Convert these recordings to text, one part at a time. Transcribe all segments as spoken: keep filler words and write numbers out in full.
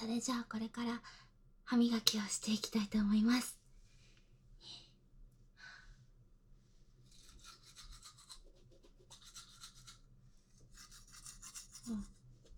それじゃあこれから歯磨きをしていきたいと思います。うん。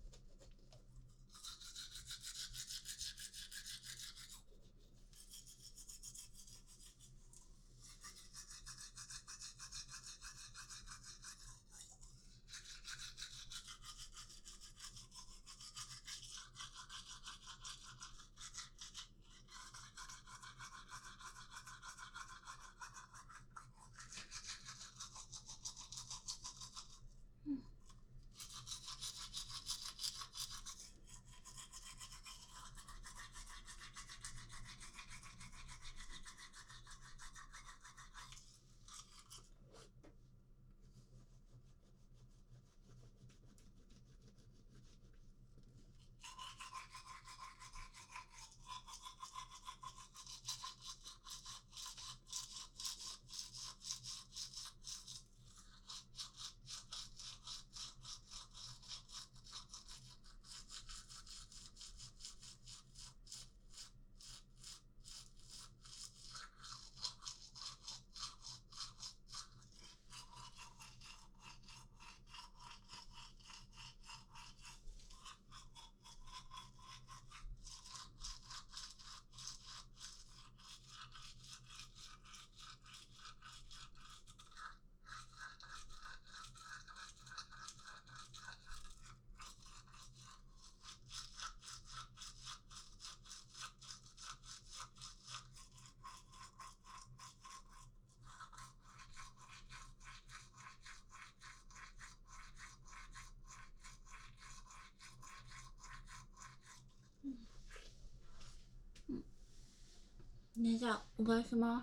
ね、じゃあお願いします。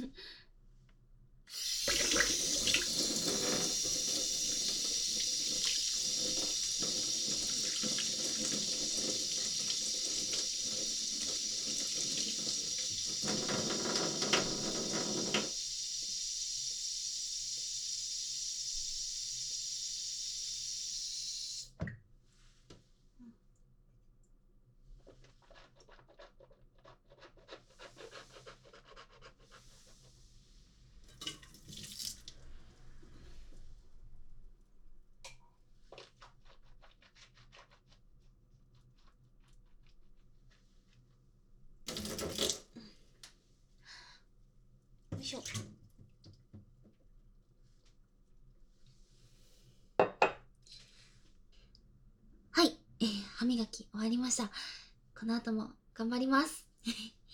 よいしょ。はい、えー、歯磨き終わりました。この後も頑張ります。